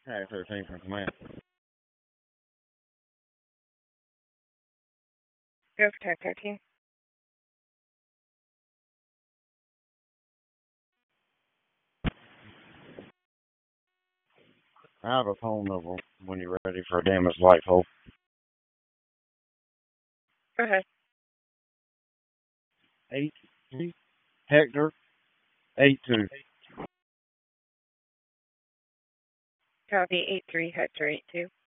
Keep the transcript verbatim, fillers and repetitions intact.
Tag thirteen from command. Go for tag thirteen. I have a phone number when you're ready for a damaged light pole. Go ahead. Eight three Hector eight two. Copy eight three Hector eight two.